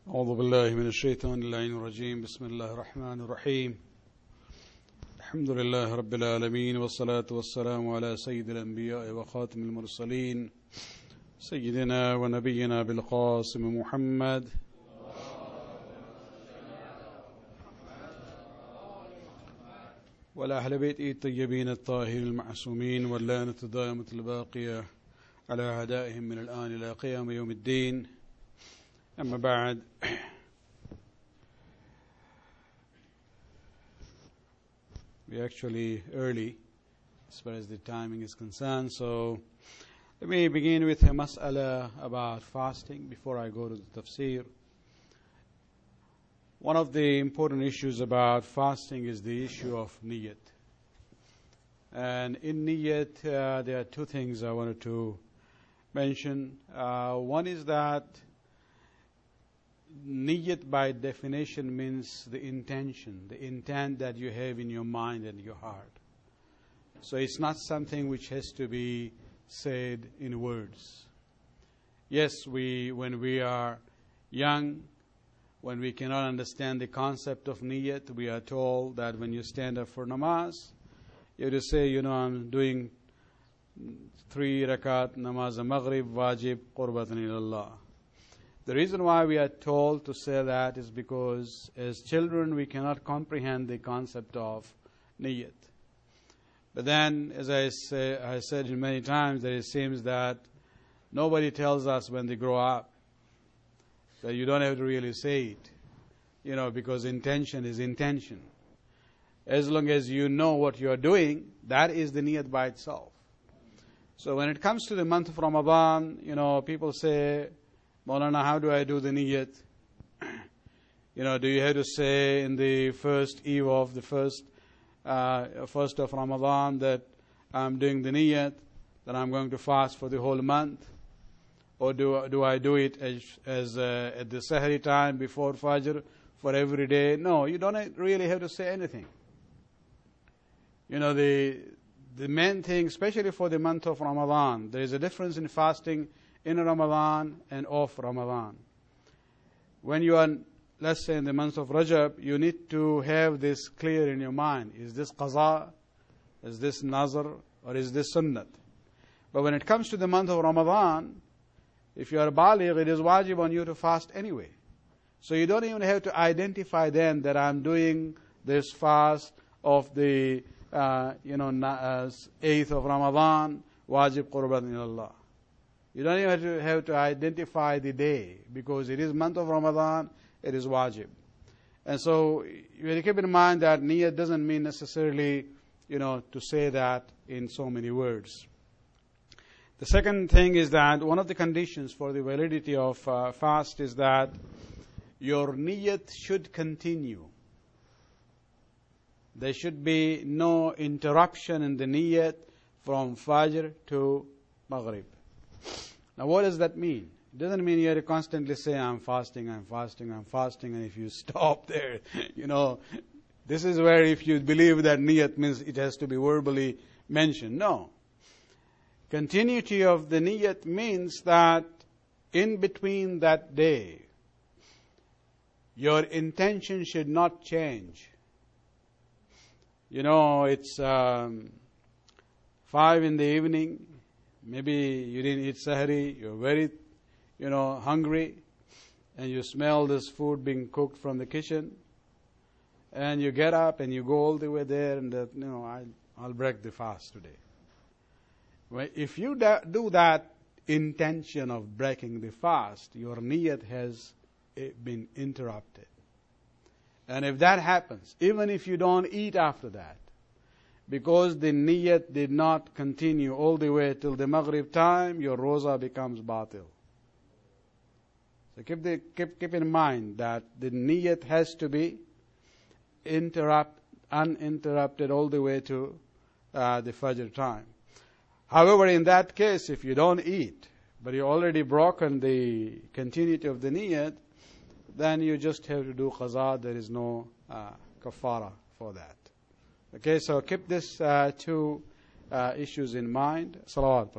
أعوذ بالله من الشيطان اللعين الرجيم بسم الله الرحمن الرحيم الحمد لله رب العالمين والصلاة والسلام على سيد الأنبياء وخاتم المرسلين سيدنا ونبينا بالقاسم محمد وعلى أهل بيته الطيبين الطاهرين المعصومين واللعنة الدائمة الباقية على أعدائهم من الآن إلى قيام يوم الدين. أما بعد, we're actually early as far as the timing is concerned, so let me begin with a mas'ala about fasting before I go to the tafsir. One of the important issues about fasting is the issue of niyyat. And in niyyat, there are two things I wanted to mention. One is that niyyat by definition means the intention, the intent that you have in your mind and your heart. So it's not something which has to be said in words. Yes, when we are young, when we cannot understand the concept of niyyat, we are told that when you stand up for namaz, you have to say, I'm doing 3 rakat namaz maghrib wajib qurbatan ilallah. The reason why we are told to say that is because as children we cannot comprehend the concept of niyyat. But then, as I said many times, that it seems that nobody tells us when they grow up that you don't have to really say it, because intention is intention. As long as you know what you are doing, that is the niyyat by itself. So when it comes to the month of Ramadan, people say, Maulana, how do I do the niyyat? Do you have to say in the first eve of the first of Ramadan that I'm doing the niyyat, that I'm going to fast for the whole month? Or do I do it as at the Sahri time before Fajr for every day? No, you don't really have to say anything. The main thing, especially for the month of Ramadan, there is a difference in fasting in Ramadan and off Ramadan. When you are, let's say in the month of Rajab, you need to have this clear in your mind. Is this qaza? Is this nazar? Or is this sunnat? But when it comes to the month of Ramadan, if you are baligh, it is wajib on you to fast anyway. So you don't even have to identify then that I'm doing this fast of the 8th of Ramadan, wajib qurbatan ilallah. You don't even have to identify the day, because it is month of Ramadan, it is wajib. And so you keep in mind that niyyat doesn't mean necessarily, to say that in so many words. The second thing is that one of the conditions for the validity of fast is that your niyyat should continue. There should be no interruption in the niyyat from Fajr to Maghrib. Now what does that mean? It doesn't mean you have to constantly say, I'm fasting, I'm fasting, I'm fasting, and if you stop there, this is where if you believe that niyyat means it has to be verbally mentioned. No. Continuity of the niyyat means that in between that day, your intention should not change. It's 5 in the evening, maybe you didn't eat sahri, you're very, hungry, and you smell this food being cooked from the kitchen, and you get up and you go all the way there and I'll break the fast today. Well, if you do that intention of breaking the fast, your niyyat has been interrupted. And if that happens, even if you don't eat after that, because the niyyat did not continue all the way till the Maghrib time, your roza becomes batil. So keep in mind that the niyyat has to be uninterrupted all the way to the Fajr time. However, in that case, if you don't eat, but you already broken the continuity of the niyyat, then you just have to do qaza. There is no kafara for that. Okay, so keep these two issues in mind. Salawat.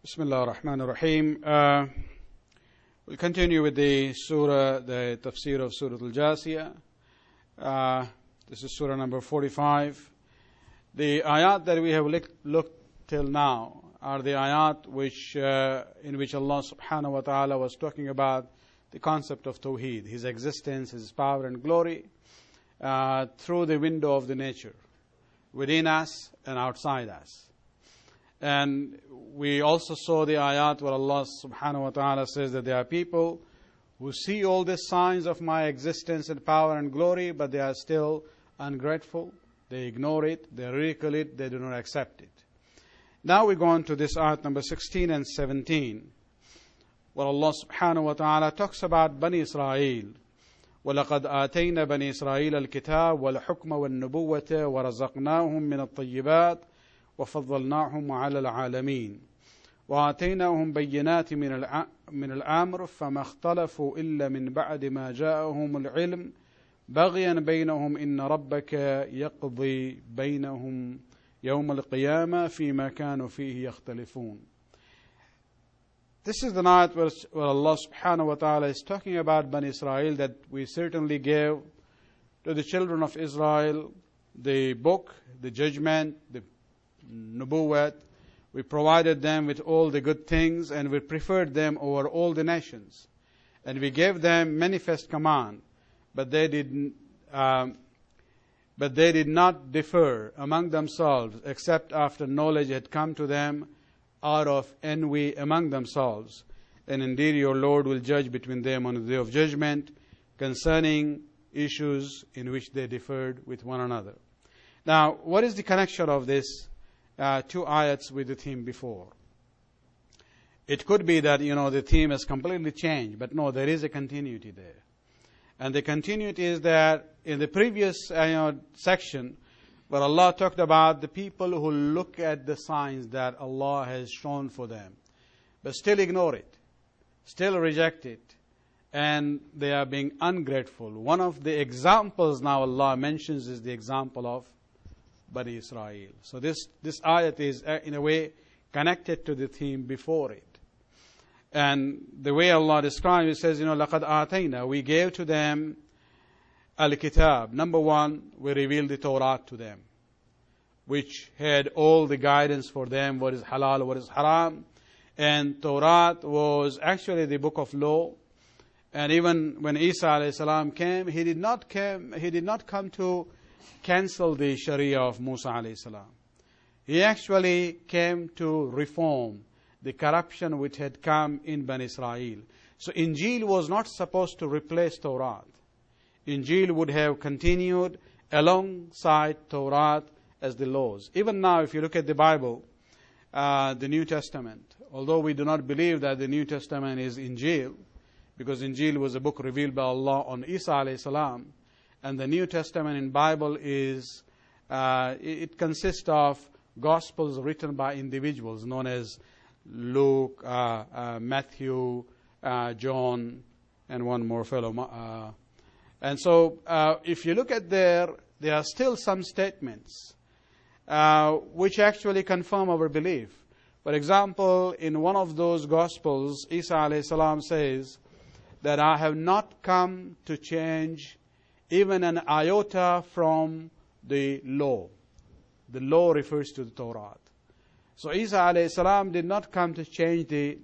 Bismillah ar-Rahman ar-Rahim. We'll continue with the surah, the tafsir of Surah Al-Jasiyah. This is surah number 45. The ayat that we have looked till now are the ayat in which Allah subhanahu wa ta'ala was talking about the concept of Tawheed, His existence, His power and glory, through the window of the nature, within us and outside us. And we also saw the ayat where Allah subhanahu wa ta'ala says that there are people who see all the signs of my existence and power and glory, but they are still ungrateful. They ignore it, they ridicule it, they do not accept it. Now we go on to this ayat number 16 and 17, where Allah subhanahu wa ta'ala talks about Bani Israel. وَلَقَدْ آتَيْنَا بَنِي إِسْرَائِيلَ الْكِتَابَ وَالْحُكْمَ وَالنُّبُوَّةَ وَرَزَقْنَاهُم مِّنَ الطَّيِّبَاتِ وَفَضَّلْنَاهُمْ عَلَى الْعَالَمِينَ وَآتَيْنَاهُم بَيِّنَاتٍ مِّنَ الْأَمْرِ فَمَا اخْتَلَفُوا إِلَّا مِن بَعْدِ مَا جَاءَهُمُ الْعِلْمُ بَغْيًا بَيْنَهُمْ إِنَّ رَبَّكَ يَقْضِي بَيْنَهُمْ يَوْمَ الْقِيَامَةِ فِيمَا كَانُوا فِيهِ يَخْتَلِفُونَ. This is the night where Allah subhanahu wa ta'ala is talking about Bani Israel, that we certainly gave to the children of Israel the book, the judgment, the nubuwwat. We provided them with all the good things, and we preferred them over all the nations. And we gave them manifest command, but they did not differ among themselves, except after knowledge had come to them out of envy among themselves. And indeed your Lord will judge between them on the day of judgment concerning issues in which they differed with one another. Now, what is the connection of this two ayats with the theme before? It could be that, the theme has completely changed, but no, there is a continuity there. And the continuity is that in the previous section, where Allah talked about the people who look at the signs that Allah has shown for them, but still ignore it, still reject it, and they are being ungrateful. One of the examples now Allah mentions is the example of Bani Israel. So this ayat is in a way connected to the theme before it. And the way Allah describes it, says, لَقَدْ آتَيْنَا, we gave to them Al-Kitab. Number one, we revealed the Torah to them, which had all the guidance for them, what is halal, what is haram. And Torah was actually the book of law. And even when Isa alayhi salam came, he did not come to cancel the Sharia of Musa alayhi salam. He actually came to reform the corruption which had come in Bani Israel. So Injil was not supposed to replace Torah. Injil would have continued alongside Torah as the laws. Even now, if you look at the Bible, the New Testament, although we do not believe that the New Testament is Injil, because Injil was a book revealed by Allah on Isa alayhi salam, and the New Testament in Bible is, it consists of Gospels written by individuals known as Luke, Matthew, John, and one more fellow. And so, if you look at there are still some statements which actually confirm our belief. For example, in one of those Gospels, Isa alayhi salam says that I have not come to change even an iota from the law. The law refers to the Torah. So Isa alayhi salam did not come to change the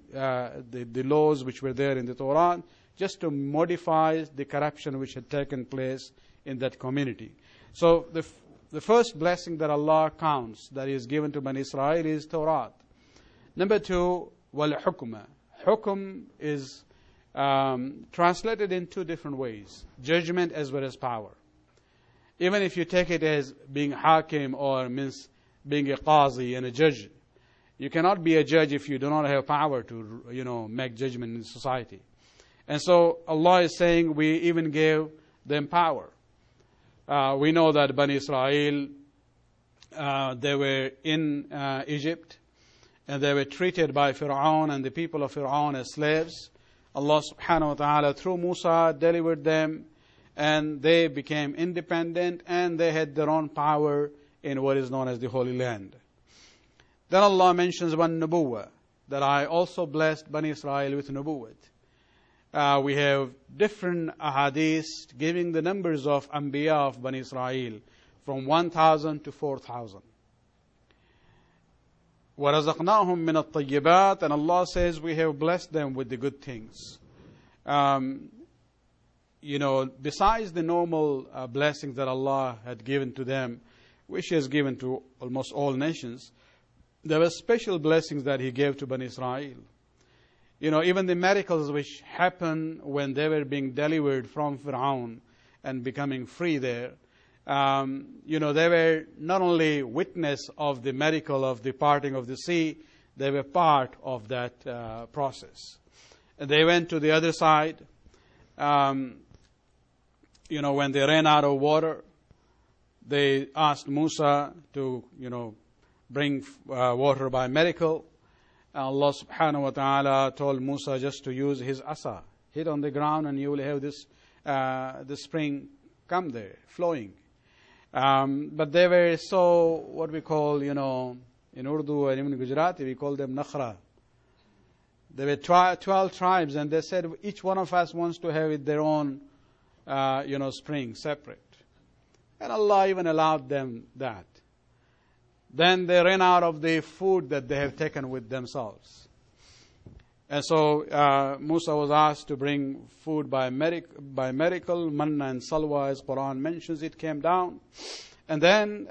laws which were there in the Torah, just to modify the corruption which had taken place in that community. So the first blessing that Allah counts that is given to Bani Israel is Torah. Number two, wal hukma. Hukum is translated in two different ways: judgment as well as power. Even if you take it as being hakim, or means being a qazi and a judge, you cannot be a judge if you do not have power to make judgment in society. And so Allah is saying we even gave them power. We know that Bani Israel, they were in Egypt, and they were treated by Fir'aun and the people of Fir'aun as slaves. Allah subhanahu wa ta'ala through Musa delivered them, and they became independent, and they had their own power in what is known as the Holy Land. Then Allah mentions one nubuwwah. that I also blessed Bani Israel with nubuwwat. We have different ahadith giving the numbers of Anbiya of Bani Israel from 1,000 to 4,000. وَرَزَقْنَاهُمْ مِنَ الطَّيِّبَاتِ, and Allah says we have blessed them with the good things. Besides the normal blessings that Allah had given to them, which He has given to almost all nations, there were special blessings that He gave to Bani Israel. Even the miracles which happened when they were being delivered from Fir'aun and becoming free there, they were not only witness of the miracle of the parting of the sea, they were part of that process. And they went to the other side. When they ran out of water, they asked Musa to, bring water by miracle. Allah subhanahu wa ta'ala told Musa just to use his asa. Hit on the ground and you will have this the spring come there, flowing. But they were so, what we call, in Urdu and even Gujarati, we call them nakhra. There were 12 tribes, and they said each one of us wants to have it their own, spring, separate. And Allah even allowed them that. Then they ran out of the food that they have taken with themselves. And so Musa was asked to bring food by miracle, manna and salwa, as Quran mentions, it came down. And then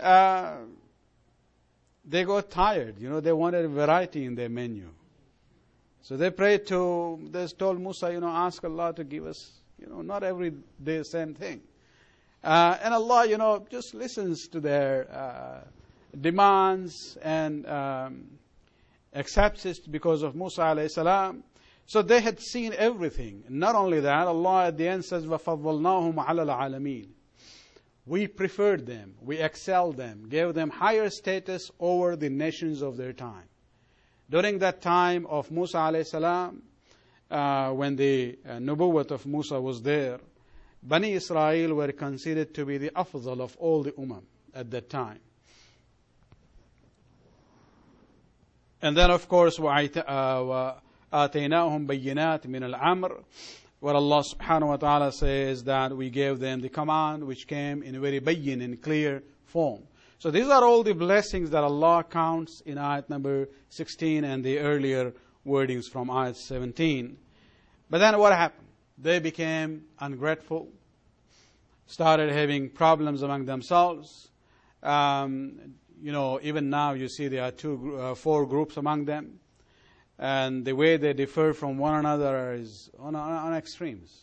they got tired. They wanted variety in their menu. So they told Musa, ask Allah to give us, not every day same thing. And Allah, just listens to their demands and accepts it because of Musa alayhi salam. So they had seen everything. Not only that, Allah at the end says, وَفَضَّلْنَاهُمْ عَلَى الْعَالَمِينَ. We preferred them, we excelled them, gave them higher status over the nations of their time. During that time of Musa alayhi salam, when the nubuwwat of Musa was there, Bani Israel were considered to be the afdal of all the ummah at that time. And then, of course, وَآتَيْنَاهُمْ بَيِّنَاتٍ مِنَ الْأَمْرِ, where Allah subhanahu wa ta'ala says that we gave them the command which came in a very bayyin and clear form. So these are all the blessings that Allah counts in ayat number 16 and the earlier wordings from ayat 17. But then what happened? They became ungrateful, started having problems among themselves. Even now you see there are 4 groups among them. And the way they differ from one another is on extremes.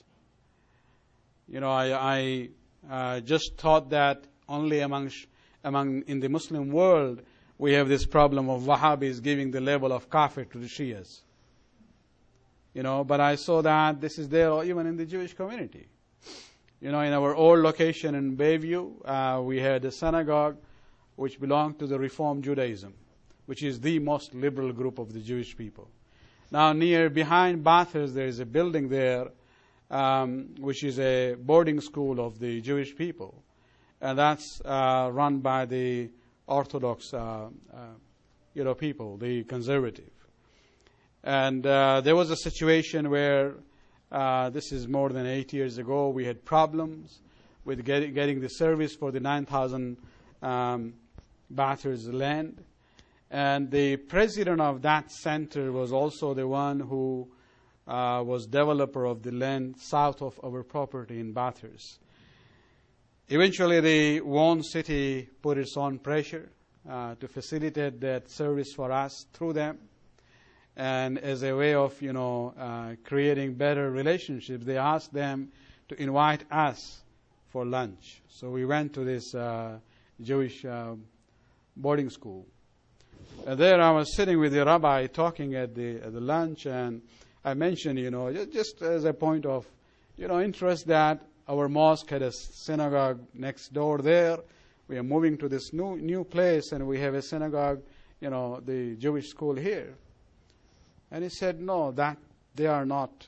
I just thought that only among in the Muslim world we have this problem of Wahhabis giving the label of kafir to the Shias. But I saw that this is there even in the Jewish community. In our old location in Bayview, we had a synagogue which belonged to the Reform Judaism, which is the most liberal group of the Jewish people. Now, behind Bathurst, there is a building there, which is a boarding school of the Jewish people. And that's run by the Orthodox, people, the conservative. And there was a situation where, this is more than 8 years ago, we had problems with getting the service for the 9,000 Bathurst land. And the president of that center was also the one who was developer of the land south of our property in Bathurst. Eventually, the Vaughan city put its own pressure to facilitate that service for us through them. And as a way of, creating better relationships, they asked them to invite us for lunch. So we went to this Jewish boarding school. And there I was sitting with the rabbi talking at the lunch, and I mentioned, just as a point of, interest, that our mosque had a synagogue next door there. We are moving to this new place, and we have a synagogue, the Jewish school here. And he said, no, that they are not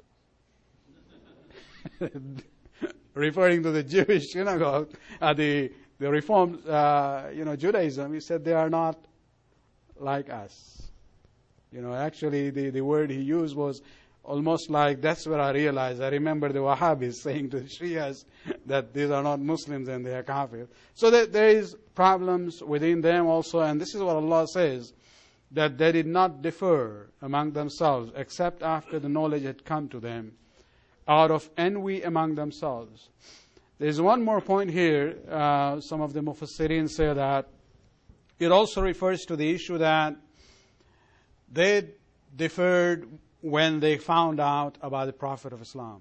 referring to the Jewish synagogue, the Reformed, Judaism. He said they are not like us. Actually, the word he used was almost like, that's where I realized. I remember the Wahhabis saying to the Shias that these are not Muslims and they are kafir. So there is problems within them also, and this is what Allah says, that they did not differ among themselves except after the knowledge had come to them, out of envy among themselves. There's one more point here. Some of the Mufassirin say that it also refers to the issue that they differed when they found out about the Prophet of Islam.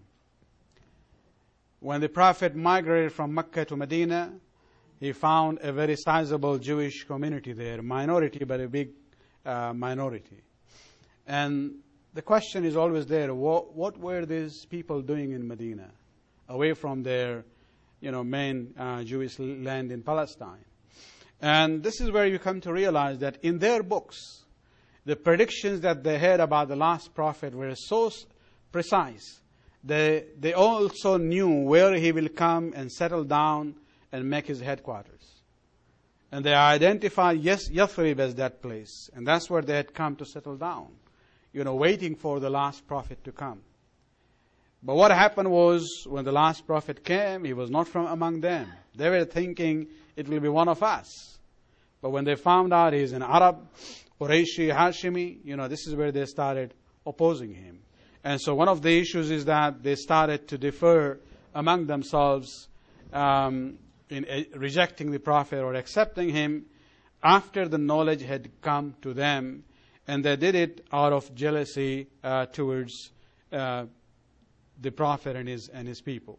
When the Prophet migrated from Mecca to Medina, he found a very sizable Jewish community there, minority, but a big minority. And the question is always there, what were these people doing in Medina, away from their main Jewish land in Palestine? And this is where you come to realize that in their books, the predictions that they had about the last prophet were so precise. They also knew where he will come and settle down and make his headquarters. And they identified Yathrib as that place. And that's where they had come to settle down, waiting for the last prophet to come. But what happened was, when the last prophet came, he was not from among them. They were thinking it will be one of us. But when they found out he's an Arab, Qurayshi, Hashimi, this is where they started opposing him. And so one of the issues is that they started to differ among themselves in rejecting the Prophet or accepting him after the knowledge had come to them, and they did it out of jealousy towards the Prophet and his people.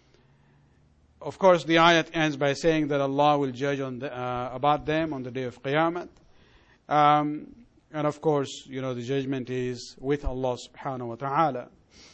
Of course, the ayat ends by saying that Allah will judge about them on the day of Qiyamah. And of course, the judgment is with Allah subhanahu wa ta'ala.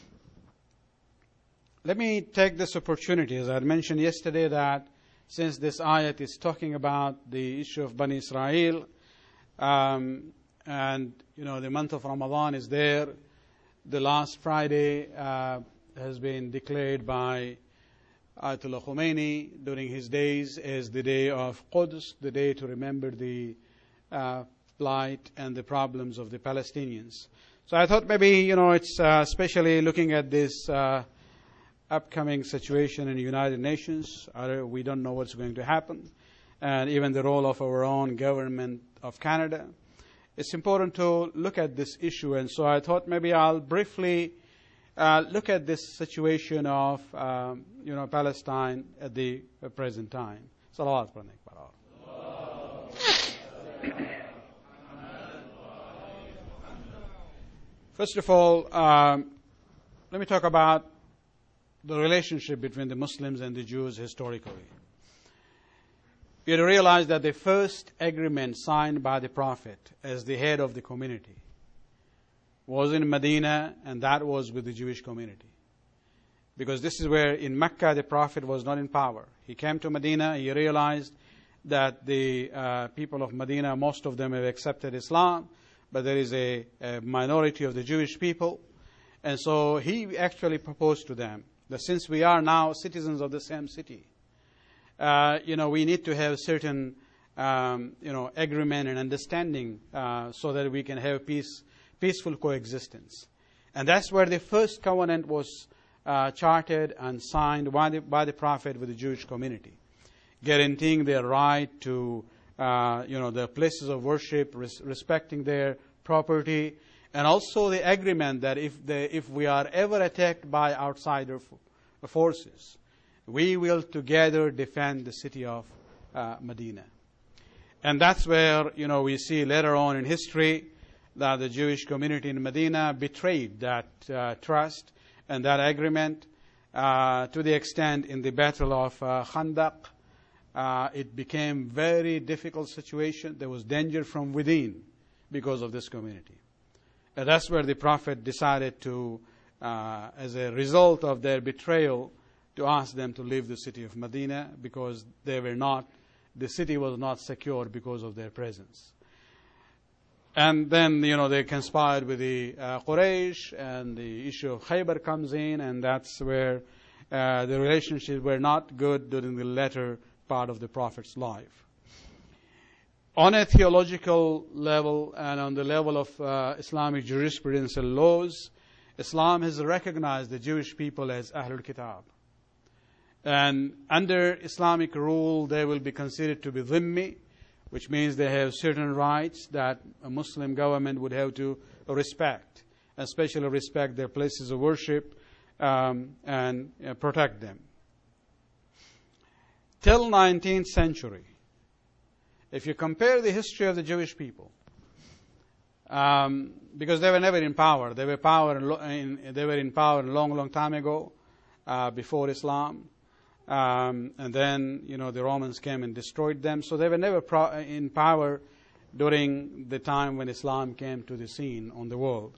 Let me take this opportunity, as I had mentioned yesterday, that since this ayat is talking about the issue of Bani Israel, and the month of Ramadan is there, the last Friday has been declared by Ayatollah Khomeini during his days as the day of Quds, the day to remember the plight and the problems of the Palestinians. So I thought maybe, it's especially looking at this upcoming situation in the United Nations. We don't know what's going to happen. And even the role of our own government of Canada. It's important to look at this issue. And so I thought maybe I'll briefly look at this situation of, Palestine at the present time. Salawat. First of all, let me talk about the relationship between the Muslims and the Jews historically. You realize that the first agreement signed by the Prophet as the head of the community was in Medina, and that was with the Jewish community. Because this is where in Mecca the Prophet was not in power. He came to Medina, he realized that the people of Medina, most of them have accepted Islam, but there is a minority of the Jewish people. And so he actually proposed to them that since we are now citizens of the same city, we need to have certain, agreement and understanding so that we can have peaceful coexistence. And that's where the first covenant was charted and signed by the Prophet with the Jewish community, guaranteeing their right to their places of worship, respecting their property, and also the agreement that if we are ever attacked by outsider forces, we will together defend the city of Medina. And that's where we see later on in history that the Jewish community in Medina betrayed that trust and that agreement to the extent in the Battle of Khandaq. It became very difficult situation. There was danger from within because of this community. And that's where the Prophet decided to, as a result of their betrayal, to ask them to leave the city of Medina because the city was not secure because of their presence. And then, they conspired with the Quraysh, and the issue of Khaybar comes in, and that's where the relationships were not good during the latter part of the Prophet's life. On a theological level and on the level of Islamic jurisprudence and laws, Islam has recognized the Jewish people as Ahlul Kitab. And under Islamic rule, they will be considered to be dhimmi, which means they have certain rights that a Muslim government would have to respect, especially respect their places of worship and protect them. Till 19th century, if you compare the history of the Jewish people, because they were never in power, they were in power a long, long time ago, before Islam. And then, the Romans came and destroyed them. So they were never in power during the time when Islam came to the scene on the world.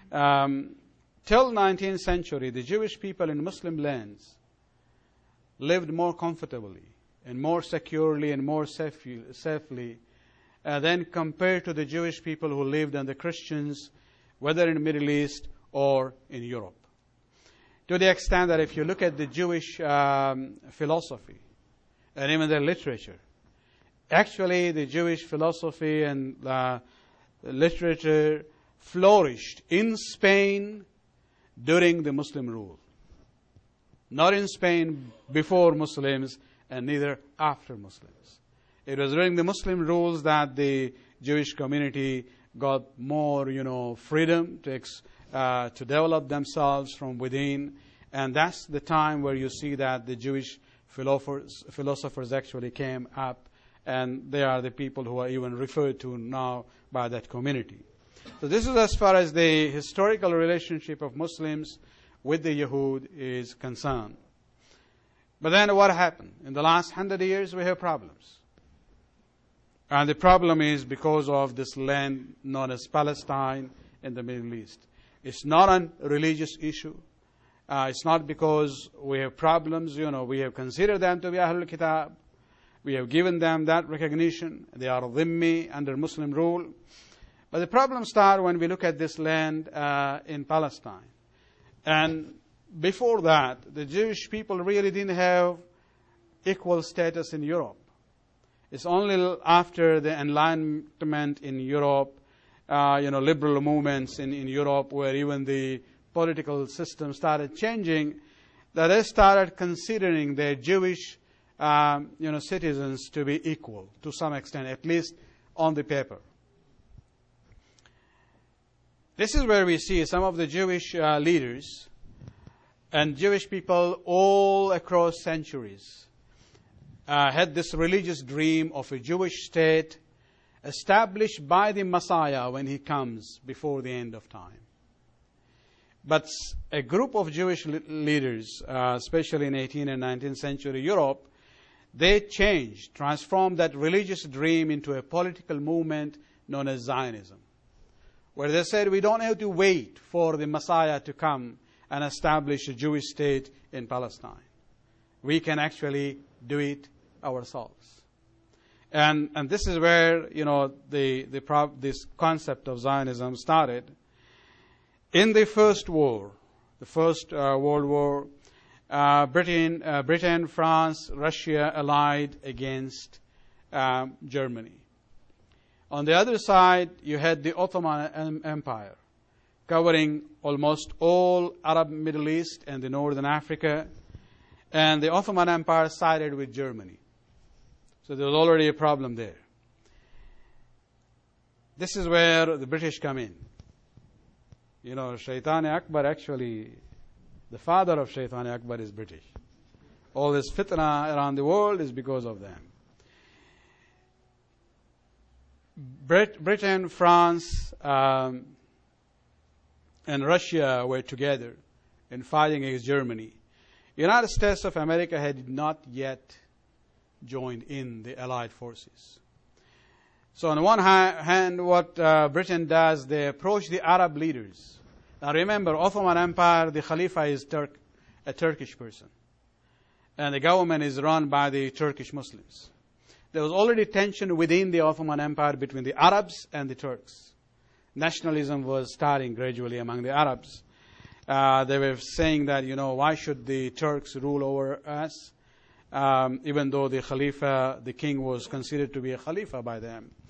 Till 19th century, the Jewish people in Muslim lands lived more comfortably and more securely and more safely than compared to the Jewish people who lived under Christians, whether in the Middle East or in Europe. To the extent that if you look at the Jewish philosophy and even their literature, actually the Jewish philosophy and literature flourished in Spain during the Muslim rule. Not in Spain before Muslims and neither after Muslims. It was during the Muslim rules that the Jewish community got more, freedom to develop themselves from within, and that's the time where you see that the Jewish philosophers actually came up, and they are the people who are even referred to now by that community. So this is as far as the historical relationship of Muslims with the Yahud is concerned. But then what happened? In the last 100 years we have problems. And the problem is because of this land known as Palestine in the Middle East. It's not a religious issue. It's not because we have problems. We have considered them to be Ahlul Kitab. We have given them that recognition. They are dhimmi under Muslim rule. But the problems start when we look at this land in Palestine. And before that, the Jewish people really didn't have equal status in Europe. It's only after the Enlightenment in Europe, liberal movements in Europe, where even the political system started changing, that they started considering their Jewish, citizens to be equal to some extent, at least on the paper. This is where we see some of the Jewish leaders and Jewish people all across centuries had this religious dream of a Jewish state established by the Messiah when he comes before the end of time. But a group of Jewish leaders, especially in 18th and 19th century Europe, they transformed that religious dream into a political movement known as Zionism, where they said we don't have to wait for the Messiah to come and establish a Jewish state in Palestine. We can actually do it ourselves. And this is where, this concept of Zionism started. In the First World War, Britain, France, Russia allied against Germany. On the other side, you had the Ottoman Empire, covering almost all Arab Middle East and the Northern Africa. And the Ottoman Empire sided with Germany. So there was already a problem there. This is where the British come in. Shaitan Akbar, actually, the father of Shaitan Akbar is British. All this fitna around the world is because of them. Britain, France, and Russia were together in fighting against Germany. United States of America had not yet joined in the Allied forces. So on one hand, what Britain does, they approach the Arab leaders. Now remember, Ottoman Empire, the Khalifa is a Turkish person. And the government is run by the Turkish Muslims. There was already tension within the Ottoman Empire between the Arabs and the Turks. Nationalism was starting gradually among the Arabs. They were saying that, why should the Turks rule over us? Even though the Khalifa, the king, was considered to be a Khalifa by them.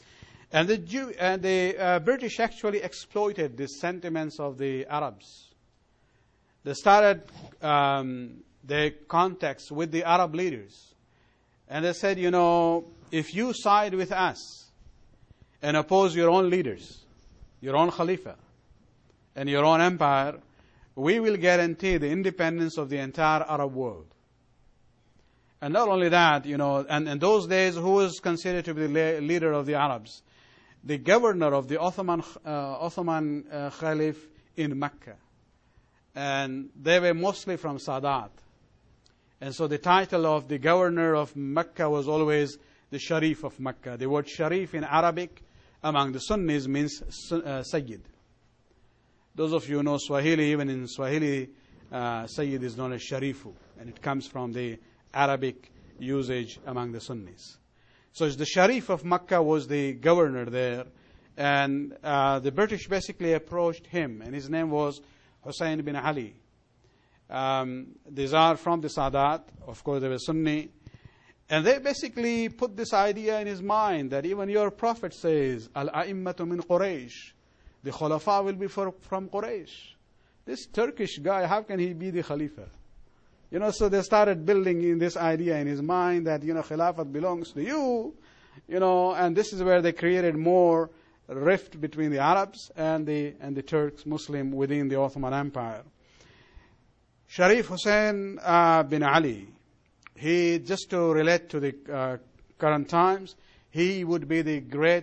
And the British actually exploited the sentiments of the Arabs. They started their contacts with the Arab leaders. And they said, if you side with us and oppose your own leaders, your own Khalifa, and your own empire, we will guarantee the independence of the entire Arab world. And not only that, and in those days, who was considered to be the leader of the Arabs? The governor of the Ottoman Caliph in Mecca. And they were mostly from Sadat. And so the title of the governor of Mecca was always the Sharif of Mecca. The word Sharif in Arabic among the Sunnis means Sayyid. Those of you who know Swahili, even in Swahili, Sayyid is known as Sharifu. And it comes from the Arabic usage among the Sunnis. So the Sharif of Mecca was the governor there. And the British basically approached him. And his name was Hussein bin Ali. These are from the Sadat. Of course, they were Sunni. And they basically put this idea in his mind that even your prophet says, Al-a'immatu min Quraysh. The Khulafa will be from Quraysh. This Turkish guy, how can he be the Khalifa? So they started building in this idea in his mind that, Khilafat belongs to you, and this is where they created more rift between the Arabs and the Turks, Muslim, within the Ottoman Empire. Sharif Hussein bin Ali, he, just to relate to the current times, he would be the great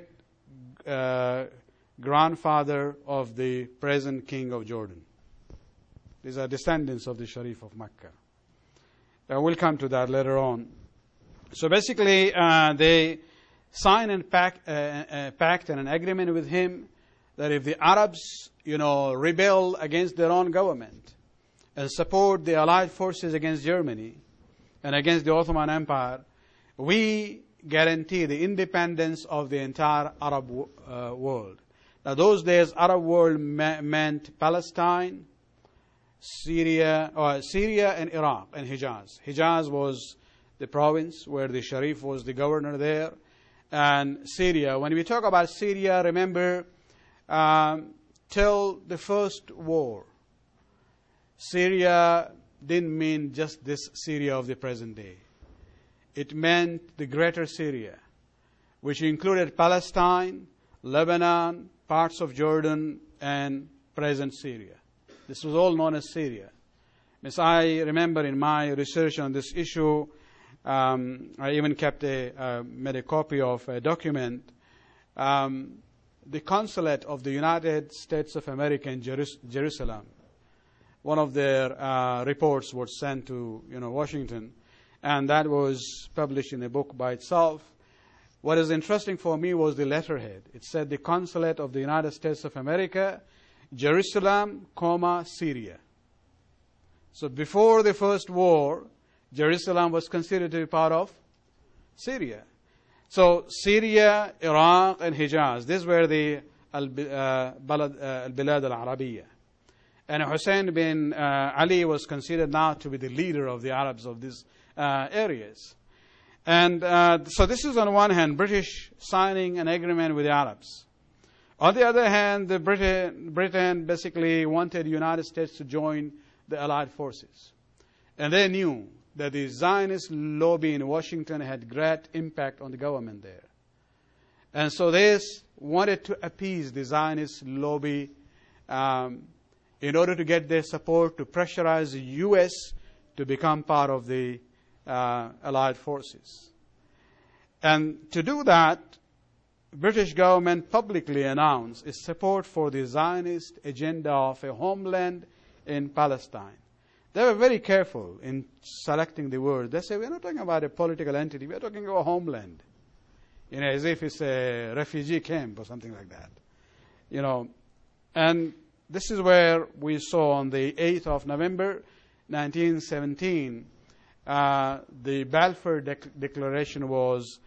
grandfather of the present king of Jordan. These are descendants of the Sharif of Mecca. We'll come to that later on. So basically, they signed a pact and an agreement with him that if the Arabs, rebel against their own government and support the Allied forces against Germany and against the Ottoman Empire, we guarantee the independence of the entire Arab world. Now, those days, Arab world meant Palestine, Syria and Iraq and Hijaz. Hijaz was the province where the Sharif was the governor there. And Syria, when we talk about Syria, remember, till the first war, Syria didn't mean just this Syria of the present day. It meant the greater Syria, which included Palestine, Lebanon, parts of Jordan, and present Syria. This was all known as Syria. As I remember in my research on this issue, I even made a copy of a document. The consulate of the United States of America in Jerusalem, one of their reports was sent to Washington, and that was published in a book by itself. What is interesting for me was the letterhead. It said the consulate of the United States of America, Jerusalem, Syria. So before the first war, Jerusalem was considered to be part of Syria. So Syria, Iraq, and Hijaz, these were the Al-Bilad al-Arabiya. And Hussein bin Ali was considered now to be the leader of the Arabs of these areas. And so this is on one hand, British signing an agreement with the Arabs. On the other hand, Britain basically wanted the United States to join the Allied forces. And they knew that the Zionist lobby in Washington had great impact on the government there. And so they wanted to appease the Zionist lobby in order to get their support to pressurize the U.S. to become part of the Allied forces. And to do that, British government publicly announced its support for the Zionist agenda of a homeland in Palestine. They were very careful in selecting the word. They say, we're not talking about a political entity, we're talking about a homeland. As if it's a refugee camp or something like that. And this is where we saw on the 8th of November, 1917, the Balfour Declaration was,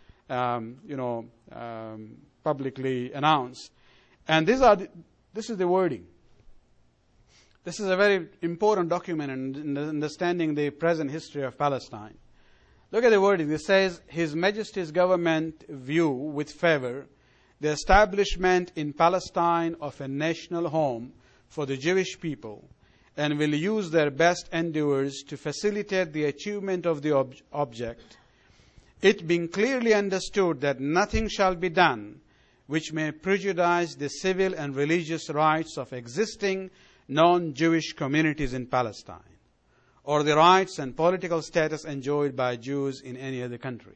publicly announced. And this is the wording. This is a very important document in understanding the present history of Palestine. Look at the wording. It says, His Majesty's government view with favor the establishment in Palestine of a national home for the Jewish people, and will use their best endeavors to facilitate the achievement of the object, it being clearly understood that nothing shall be done which may prejudice the civil and religious rights of existing non-Jewish communities in Palestine, or the rights and political status enjoyed by Jews in any other country.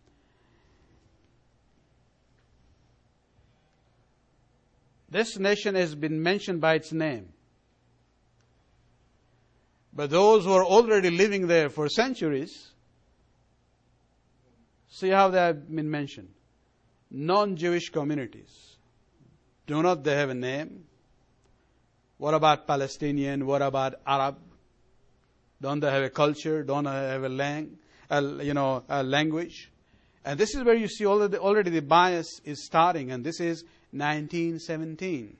This nation has been mentioned by its name. But those who are already living there for centuries, see how they have been mentioned. Non-Jewish communities. Do not they have a name? What about Palestinian? What about Arab? Don't they have a culture? Don't they have a language? And this is where you see already the bias is starting, and this is 1917.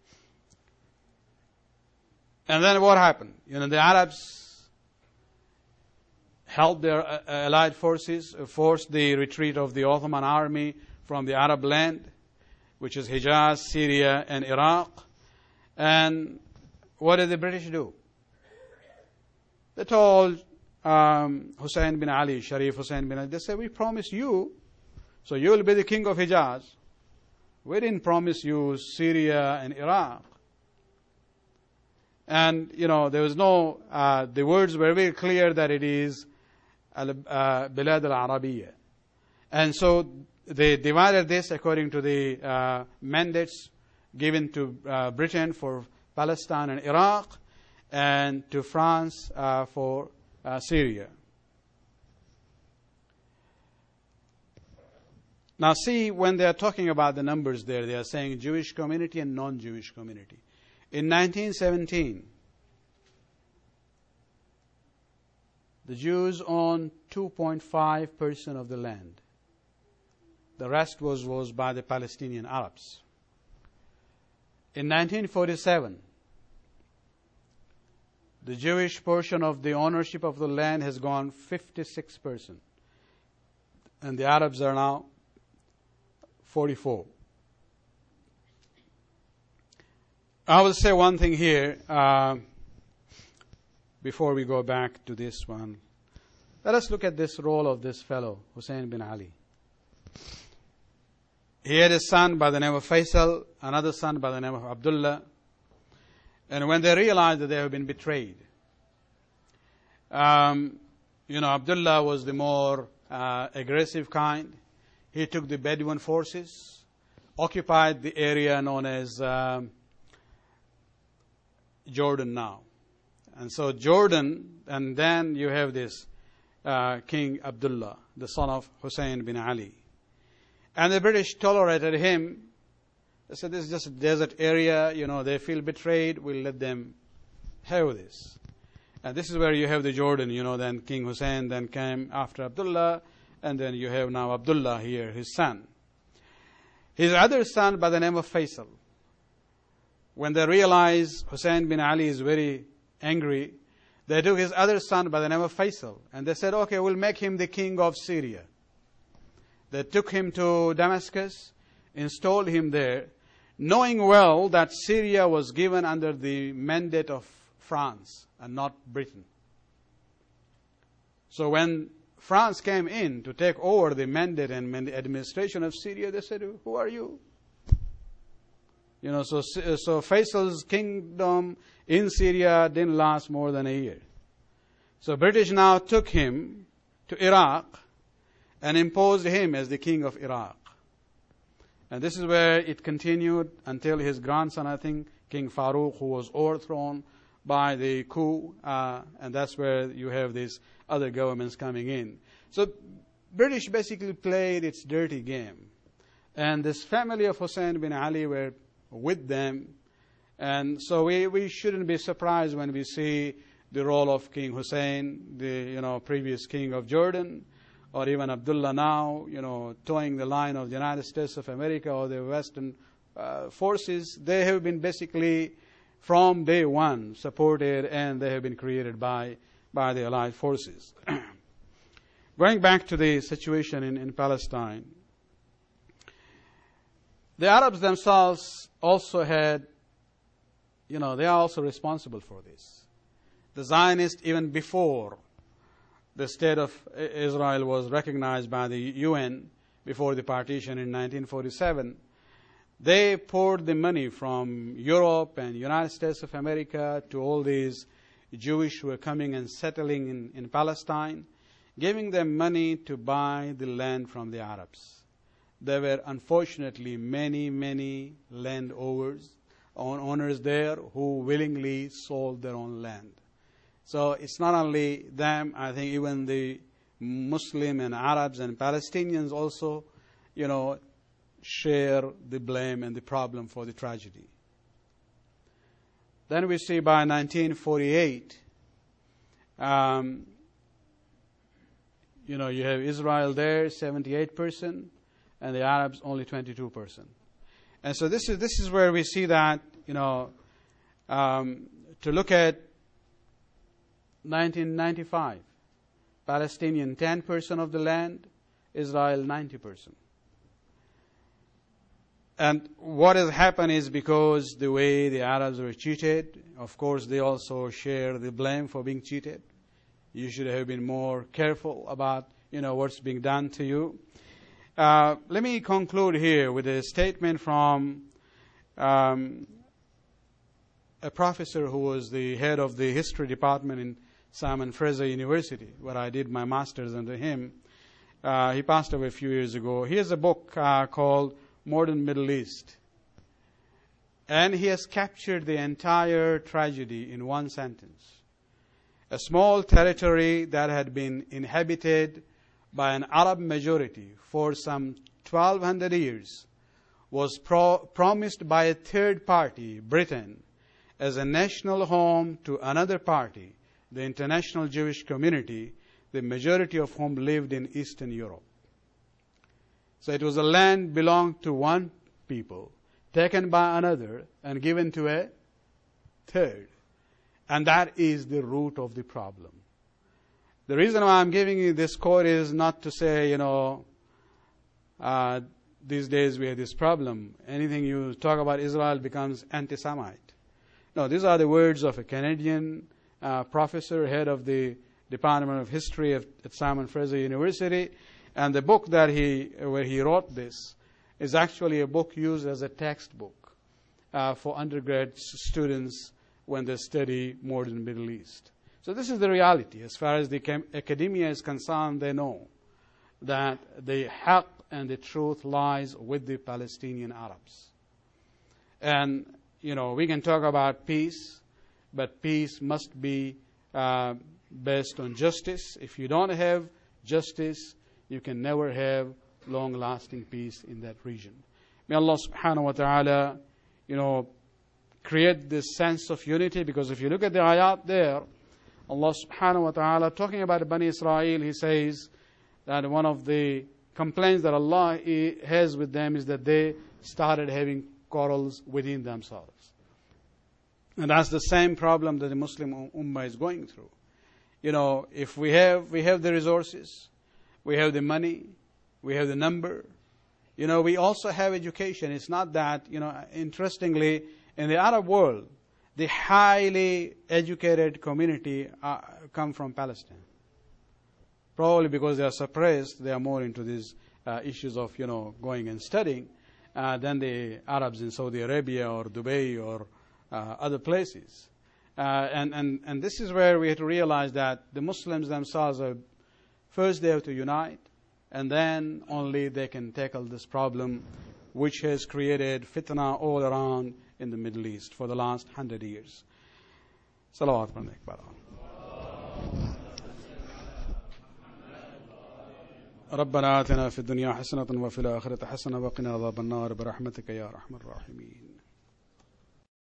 And then what happened? The Arabs helped their allied forces, forced the retreat of the Ottoman army from the Arab land, which is Hijaz, Syria, and Iraq. And what did the British do? They told Hussein bin Ali, Sharif Hussein bin Ali, they said, we promise you, so you will be the king of Hijaz. We didn't promise you Syria and Iraq. And, there was no, the words were very clear that it is Bilad al-Arabiya. And so they divided this according to the mandates given to Britain for Palestine and Iraq, and to France for Syria. Now see, when they are talking about the numbers there, they are saying Jewish community and non-Jewish community. In 1917, the Jews owned 2.5% of the land. The rest was by the Palestinian Arabs. In 1947, the Jewish portion of the ownership of the land has gone 56%. And the Arabs are now 44%. I will say one thing here before we go back to this one. Let us look at this role of this fellow, Hussein bin Ali. He had a son by the name of Faisal, another son by the name of Abdullah. And when they realized that they have been betrayed, Abdullah was the more aggressive kind. He took the Bedouin forces, occupied the area known as Jordan now. And so Jordan, and then you have this King Abdullah, the son of Hussein bin Ali. And the British tolerated him. They said, this is just a desert area, they feel betrayed, we'll let them have this. And this is where you have the Jordan, then King Hussein then came after Abdullah, and then you have now Abdullah here, his son. His other son by the name of Faisal. When they realized Hussein bin Ali is very angry, they took his other son by the name of Faisal, and they said, okay, we'll make him the king of Syria. They took him to Damascus, installed him there, knowing well that Syria was given under the mandate of France and not Britain. So when France came in to take over the mandate and administration of Syria, they said, who are you? So Faisal's kingdom in Syria didn't last more than a year. So British now took him to Iraq and imposed him as the king of Iraq. And this is where it continued until his grandson, I think, King Farouk, who was overthrown by the coup, and that's where you have these other governments coming in. So British basically played its dirty game. And this family of Hussein bin Ali were with them. And so we shouldn't be surprised when we see the role of King Hussein, the previous king of Jordan, or even Abdullah now, towing the line of the United States of America or the Western forces. They have been basically from day one supported, and they have been created by the Allied forces. Going back to the situation in Palestine, The Arabs themselves also had, they are also responsible for this. The Zionists, even before the state of Israel was recognized by the UN, before the partition in 1947, they poured the money from Europe and United States of America to all these Jewish who were coming and settling in Palestine, giving them money to buy the land from the Arabs. There were unfortunately many landowners there who willingly sold their own land. So it's not only them, I think even the Muslim and Arabs and Palestinians also, share the blame and the problem for the tragedy. Then we see by 1948, you have Israel there, 78%, and the Arabs only 22%. And so this is where we see that, to look at 1995, Palestinian 10% of the land, Israel 90%. And what has happened is because the way the Arabs were cheated, of course they also share the blame for being cheated. You should have been more careful about, what's being done to you. Let me conclude here with a statement from a professor who was the head of the history department in Simon Fraser University, where I did my master's under him. He passed away a few years ago. He has a book called Modern Middle East. And he has captured the entire tragedy in one sentence. A small territory that had been inhabited by an Arab majority for some 1,200 years was promised by a third party, Britain, as a national home to another party, the international Jewish community, the majority of whom lived in Eastern Europe. So it was a land belonged to one people, taken by another, and given to a third. And that is the root of the problem. The reason why I'm giving you this quote is not to say, these days we have this problem. Anything you talk about Israel becomes anti-Semite. No, these are the words of a Canadian professor, head of the Department of History at Simon Fraser University. And the book where he wrote this is actually a book used as a textbook for undergrad students when they study modern Middle East. So this is the reality. As far as the academia is concerned, they know that the haqq and the truth lies with the Palestinian Arabs. And, we can talk about peace, but peace must be based on justice. If you don't have justice, you can never have long-lasting peace in that region. May Allah subhanahu wa ta'ala, create this sense of unity, because if you look at the ayat there, Allah subhanahu wa ta'ala, talking about Bani Israel, He says that one of the complaints that Allah has with them is that they started having quarrels within themselves. And that's the same problem that the Muslim Ummah is going through. If we have the resources, we have the money, we have the number, we also have education. It's not that, interestingly, in the Arab world, the highly educated community come from Palestine. Probably because they are suppressed, they are more into these issues of, going and studying than the Arabs in Saudi Arabia or Dubai or other places. And this is where we have to realize that the Muslims themselves are first they have to unite, and then only they can tackle this problem which has created fitna all around in the Middle East for the last 100 years. Salawat alaykum. ربنا آتنا في الدنيا حسنة وفي الآخرة حسنة وقنا عذاب النار برحمتك يا أرحم الراحمين.